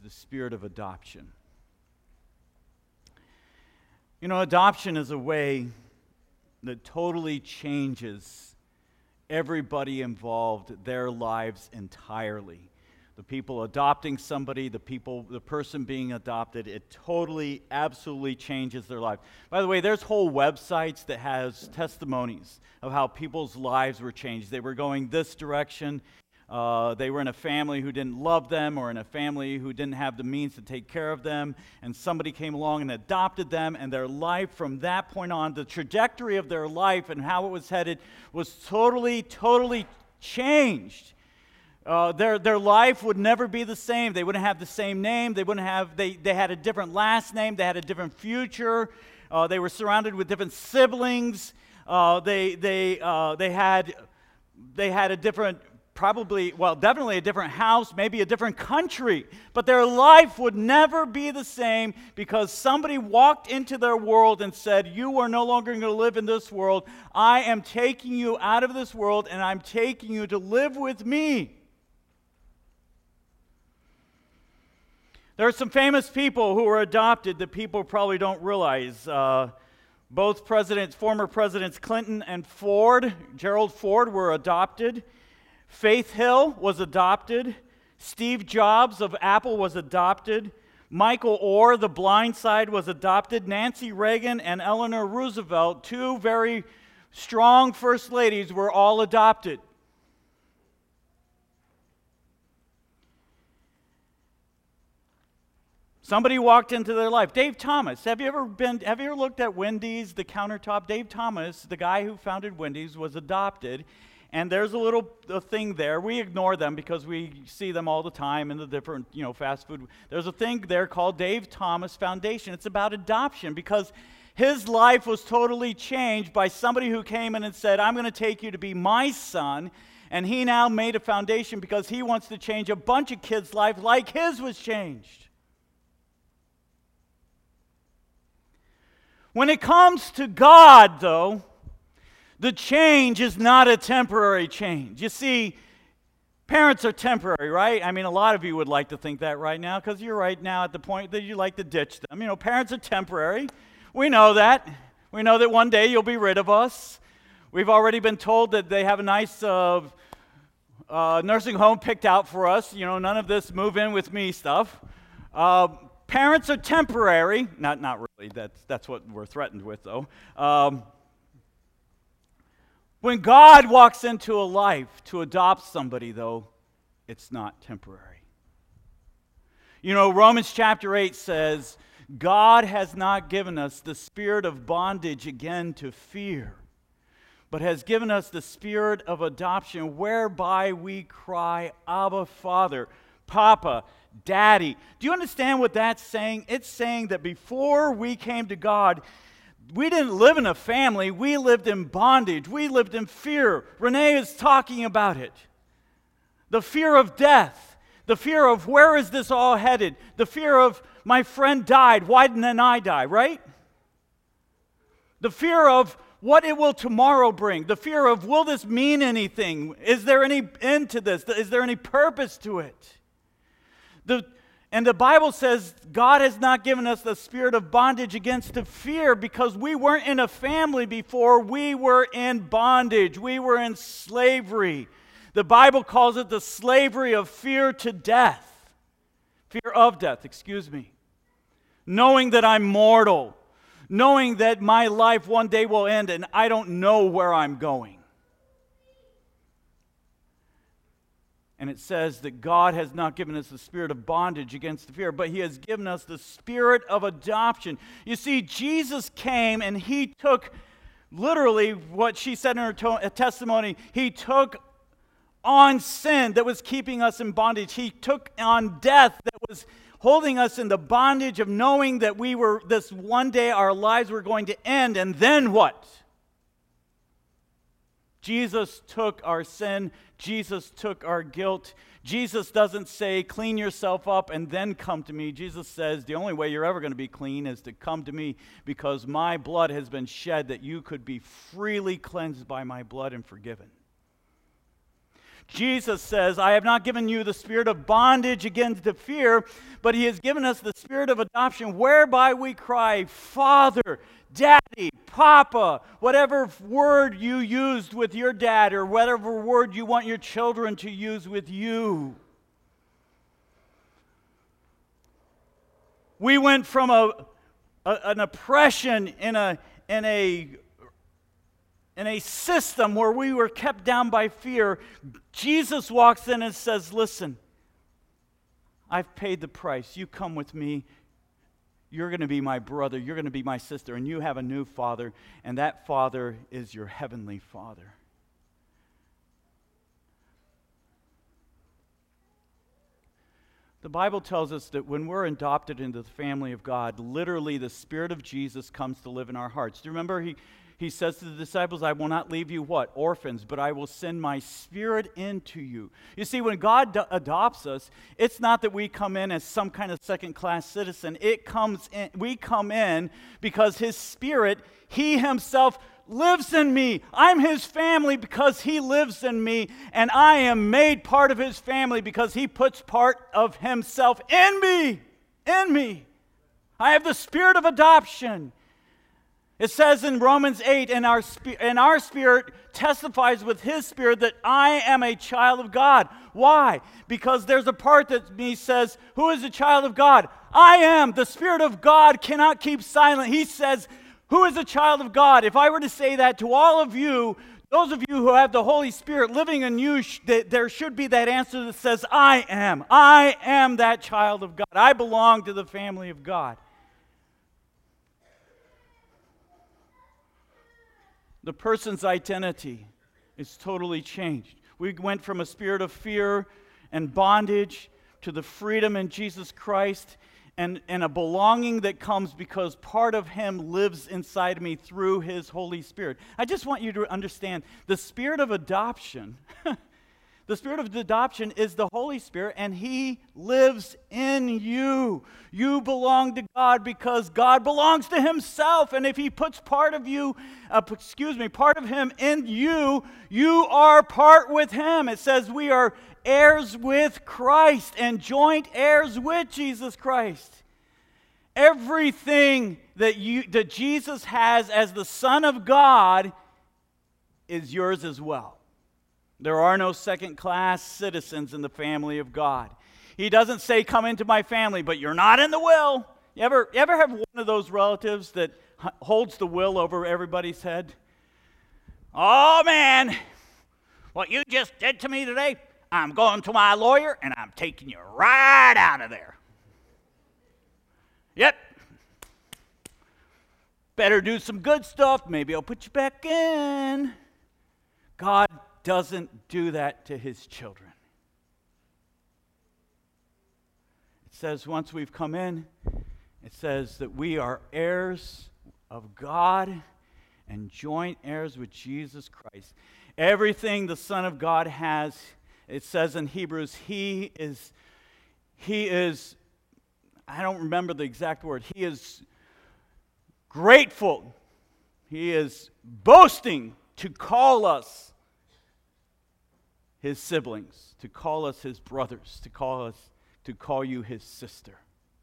the spirit of adoption. You know, adoption is a way that totally changes everybody involved, their lives entirely. The people adopting somebody, the person being adopted, it totally, absolutely changes their life. By the way, there's whole websites that has testimonies of how people's lives were changed. They were going this direction. They were in a family who didn't love them, or in a family who didn't have the means to take care of them, and somebody came along and adopted them, and their life from that point on, the trajectory of their life and how it was headed was totally changed. Their life would never be the same. They wouldn't have the same name. They had a different last name. They had a different future. They were surrounded with different siblings. They had a different, definitely a different house, maybe a different country. But their life would never be the same because somebody walked into their world and said, "You are no longer going to live in this world. I am taking you out of this world, and I'm taking you to live with me." There are some famous people who were adopted that people probably don't realize. Both former presidents Clinton and Gerald Ford, were adopted. Faith Hill was adopted. Steve Jobs of Apple was adopted. Michael Oher, The Blind Side, was adopted. Nancy Reagan and Eleanor Roosevelt, two very strong first ladies, were all adopted. Somebody walked into their life. Dave Thomas. Have you ever looked at Wendy's, the countertop? Dave Thomas, the guy who founded Wendy's, was adopted. And there's a thing there. We ignore them because we see them all the time in the different, fast food. There's a thing there called Dave Thomas Foundation. It's about adoption because his life was totally changed by somebody who came in and said, "I'm going to take you to be my son." And he now made a foundation because he wants to change a bunch of kids' lives like his was changed. When it comes to God, though, the change is not a temporary change. You see, parents are temporary, right? I mean, a lot of you would like to think that right now because you're right now at the point that you like to ditch them. Parents are temporary. We know that. We know that one day you'll be rid of us. We've already been told that they have a nice nursing home picked out for us. None of this move in with me stuff. Parents are temporary. Not really. That's what we're threatened with, though. When God walks into a life to adopt somebody, though, it's not temporary. Romans chapter 8 says, God has not given us the spirit of bondage again to fear, but has given us the spirit of adoption, whereby we cry, Abba, Father, Papa, Daddy. Do you understand what that's saying? It's saying that before we came to God, we didn't live in a family. We lived in bondage. We lived in fear. Renee is talking about it. The fear of death. The fear of where is this all headed? The fear of my friend died. Why didn't I die, right? The fear of what it will tomorrow bring. The fear of will this mean anything? Is there any end to this? Is there any purpose to it? And the Bible says God has not given us the spirit of bondage against the fear because we weren't in a family before. We were in bondage. We were in slavery. The Bible calls it the slavery of fear to death. Fear of death, knowing that I'm mortal. Knowing that my life one day will end and I don't know where I'm going. And it says that God has not given us the spirit of bondage against the fear, but He has given us the spirit of adoption. You see, Jesus came and He took literally what she said in her testimony. He took on sin that was keeping us in bondage. He took on death that was holding us in the bondage of knowing that this one day our lives were going to end. And then what? Jesus took our sin. Jesus took our guilt. Jesus doesn't say, clean yourself up and then come to me. Jesus says, the only way you're ever going to be clean is to come to me because my blood has been shed that you could be freely cleansed by my blood and forgiven. Jesus says, I have not given you the spirit of bondage again to fear, but he has given us the spirit of adoption, whereby we cry, Father, Daddy, Papa, whatever word you used with your dad, or whatever word you want your children to use with you. We went from an oppression in a system where we were kept down by fear. Jesus walks in and says, listen, I've paid the price. You come with me. You're going to be my brother. You're going to be my sister. And you have a new father. And that father is your heavenly Father. The Bible tells us that when we're adopted into the family of God, literally the Spirit of Jesus comes to live in our hearts. Do you remember he says to the disciples, I will not leave you what? Orphans, but I will send my Spirit into you. You see, when God adopts us, it's not that we come in as some kind of second-class citizen. We come in because his Spirit, he himself lives in me. I'm his family because he lives in me, and I am made part of his family because he puts part of himself in me. In me. I have the spirit of adoption. It says in Romans 8, and our spirit testifies with his spirit that I am a child of God. Why? Because there's a part that me says, who is a child of God? I am. The Spirit of God cannot keep silent. He says, who is a child of God? If I were to say that to all of you, those of you who have the Holy Spirit living in you, there should be that answer that says, I am. I am that child of God. I belong to the family of God. The person's identity is totally changed. We went from a spirit of fear and bondage to the freedom in Jesus Christ and a belonging that comes because part of him lives inside me through his Holy Spirit. I just want you to understand the spirit of adoption. The spirit of adoption is the Holy Spirit, and he lives in you. You belong to God because God belongs to himself. And if he puts part of him in you, you are part with him. It says we are heirs with Christ and joint heirs with Jesus Christ. Everything that Jesus has as the Son of God is yours as well. There are no second-class citizens in the family of God. He doesn't say, come into my family, but you're not in the will. You ever have one of those relatives that holds the will over everybody's head? Oh, man, what you just did to me today, I'm going to my lawyer, and I'm taking you right out of there. Yep. Better do some good stuff. Maybe I'll put you back in. God doesn't do that to his children. It says once we've come in, it says that we are heirs of God and joint heirs with Jesus Christ. Everything the Son of God has, it says in Hebrews, he is, I don't remember the exact word, he is grateful. He is boasting to call us his siblings, to call us his brothers, to call you his sister.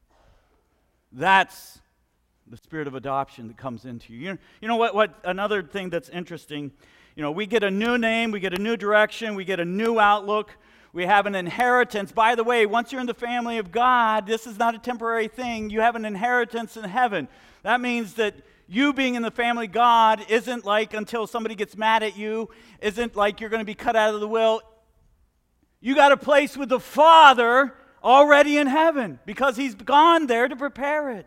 That's the spirit of adoption that comes into you. You know what another thing that's interesting, we get a new name, we get a new direction, we get a new outlook, we have an inheritance. By the way, once you're in the family of God, this is not a temporary thing. You have an inheritance in heaven. That means that you being in the family of God isn't like until somebody gets mad at you, isn't like you're going to be cut out of the will. You got a place with the Father already in heaven because he's gone there to prepare it.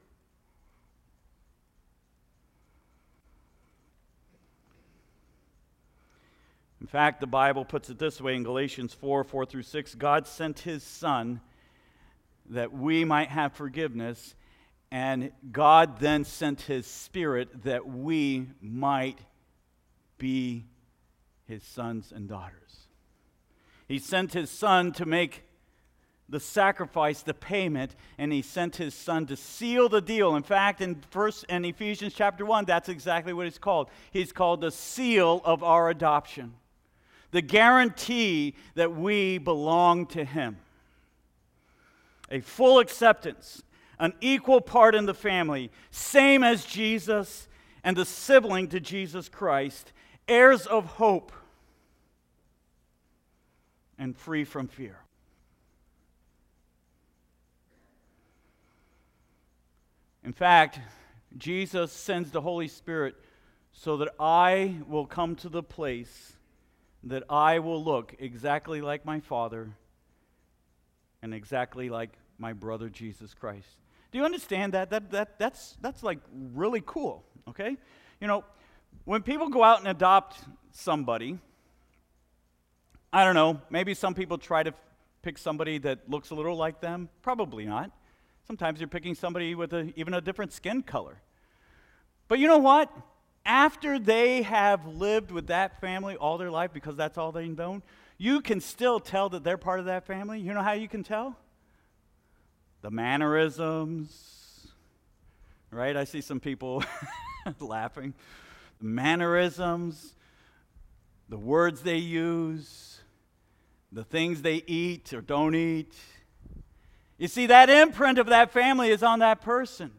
In fact, the Bible puts it this way in Galatians 4:4-6, God sent his Son that we might have forgiveness, and God then sent his Spirit that we might be his sons and daughters. He sent his Son to make the sacrifice, the payment, and he sent his Son to seal the deal. In fact, in Ephesians chapter 1, that's exactly what it's called. He's called the seal of our adoption. the guarantee that we belong to Him. A full acceptance, an equal part in the family, same as Jesus and the sibling to Jesus Christ, heirs of hope and free from fear. In fact, Jesus sends the Holy Spirit so that I will come to the place that I will look exactly like my Father and exactly like my brother Jesus Christ. Do you understand that? That's like really cool, okay? You know, when people go out and adopt somebody, I don't know, maybe some people try to pick somebody that looks a little like them. Probably not. Sometimes you're picking somebody with even a different skin color. But you know what? After they have lived with that family all their life, because that's all they've known, you can still tell that they're part of that family. You know how you can tell? The mannerisms, right? I see some people laughing. The mannerisms, the words they use, the things they eat or don't eat. You see, that imprint of that family is on that person.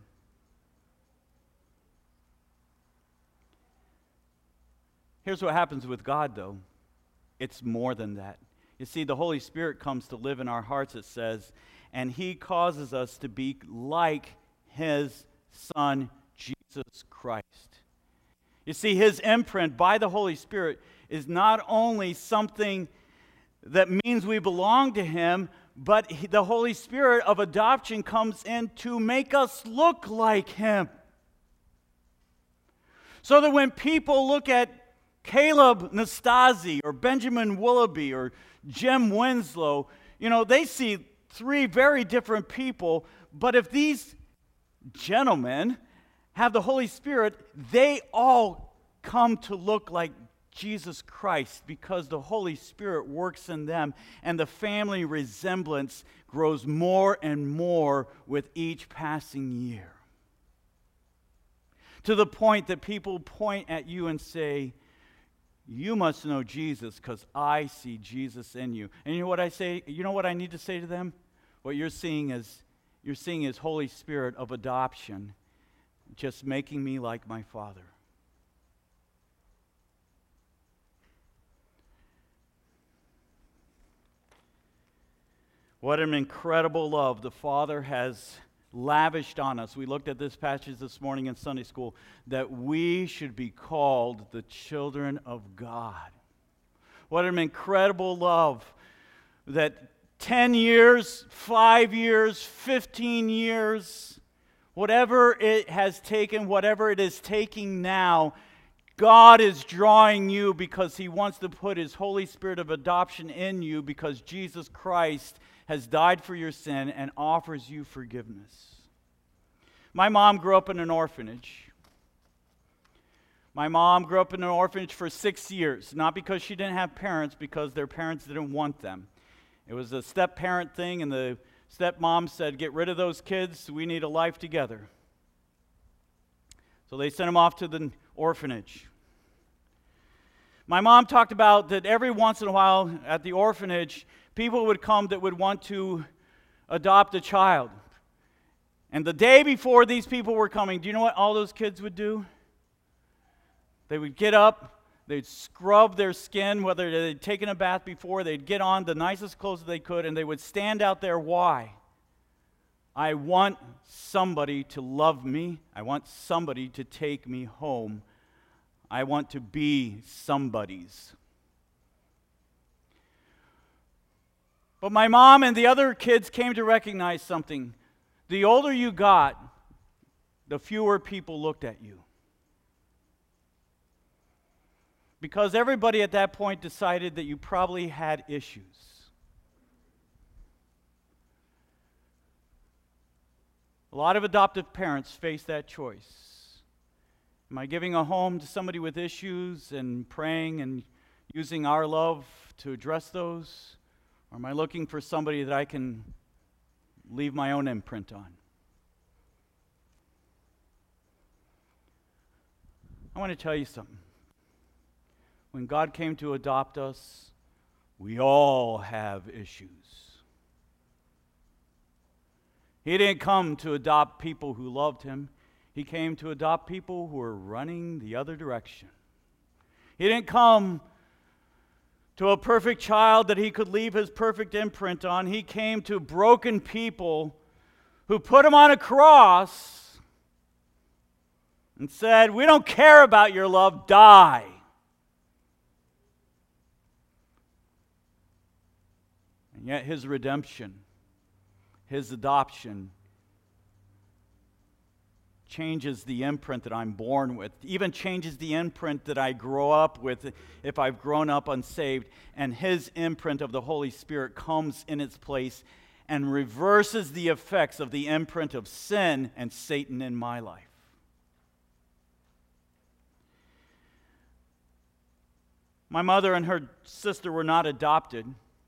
Here's what happens with God, though. It's more than that. You see, the Holy Spirit comes to live in our hearts, it says, and He causes us to be like His Son, Jesus Christ. You see, His imprint by the Holy Spirit is not only something that means we belong to Him, but the Holy Spirit of adoption comes in to make us look like Him. So that when people look at Caleb Nastasi or Benjamin Willoughby or Jim Winslow, you know, they see three very different people, but if these gentlemen have the Holy Spirit, they all come to look like Jesus Christ because the Holy Spirit works in them, and the family resemblance grows more and more with each passing year. To the point that people point at you and say, "You must know Jesus because I see Jesus in you." And you know what I say? You know what I need to say to them? What you're seeing is Holy Spirit of adoption, just making me like my Father. What an incredible love the Father has lavished on us. We looked at this passage this morning in Sunday school, that we should be called the children of God. What an incredible love that 10 years, 5 years, 15 years, whatever it has taken, whatever it is taking now, God is drawing you because He wants to put His Holy Spirit of adoption in you because Jesus Christ has died for your sin and offers you forgiveness. My mom grew up in an orphanage. My mom grew up in an orphanage for 6 years, not because she didn't have parents, because their parents didn't want them. It was a step-parent thing, and the stepmom said, "Get rid of those kids, we need a life together." So they sent them off to the orphanage. My mom talked about that every once in a while at the orphanage, people would come that would want to adopt a child. And the day before these people were coming, do you know what all those kids would do? They would get up, they'd scrub their skin, whether they'd taken a bath before, they'd get on the nicest clothes that they could, and they would stand out there. Why? I want somebody to love me. I want somebody to take me home. I want to be somebody's. But my mom and the other kids came to recognize something. The older you got, the fewer people looked at you. Because everybody at that point decided that you probably had issues. A lot of adoptive parents face that choice. Am I giving a home to somebody with issues and praying and using our love to address those? Or am I looking for somebody that I can leave my own imprint on? I want to tell you something. when God came to adopt us, we all have issues. He didn't come to adopt people who loved him. He came to adopt people who were running the other direction. He didn't come to a perfect child that he could leave his perfect imprint on. He came to broken people who put him on a cross and said, "We don't care about your love, die." And yet his redemption, his adoption, changes the imprint that I'm born with, even changes the imprint that I grow up with if I've grown up unsaved, and his imprint of the Holy Spirit comes in its place and reverses the effects of the imprint of sin and Satan in my life. My mother and her sister were not adopted.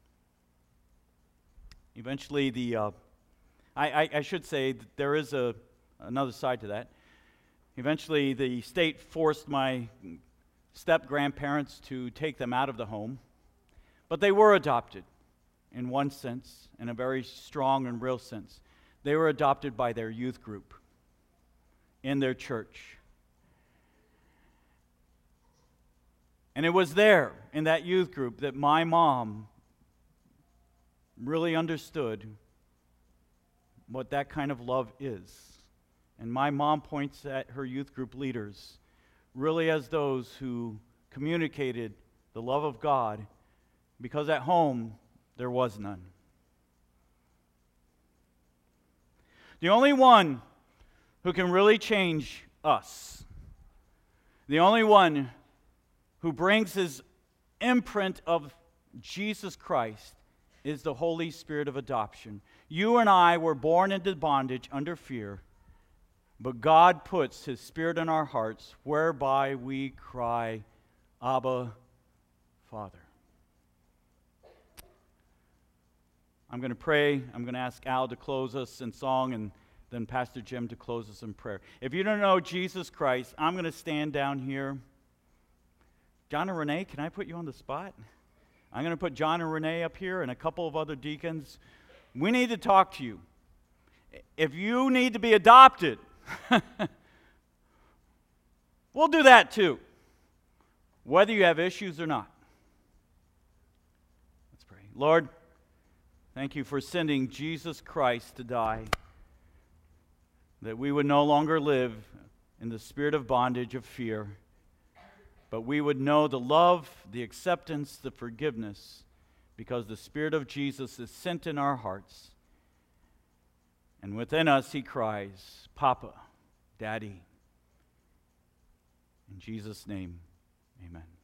Eventually, I should say that there is another side to that. Eventually, the state forced my step-grandparents to take them out of the home. But they were adopted in one sense, in a very strong and real sense. They were adopted by their youth group in their church. And it was there, in that youth group, that my mom really understood what that kind of love is. And my mom points at her youth group leaders really as those who communicated the love of God, because at home there was none. The only one who can really change us, the only one who brings his imprint of Jesus Christ, is the Holy Spirit of adoption. You and I were born into bondage under fear, but God puts his Spirit in our hearts, whereby we cry, "Abba, Father." I'm going to pray. I'm going to ask Al to close us in song, and then Pastor Jim to close us in prayer. If you don't know Jesus Christ, I'm going to stand down here. John and Renee, can I put you on the spot? I'm going to put John and Renee up here and a couple of other deacons. We need to talk to you. If you need to be adopted, we'll do that too, whether you have issues or not. Let's pray. Lord, thank you for sending Jesus Christ to die, that we would no longer live in the spirit of bondage of fear, but we would know the love, the acceptance, the forgiveness, because the Spirit of Jesus is sent in our hearts. And within us he cries, "Papa, Daddy." In Jesus' name, amen.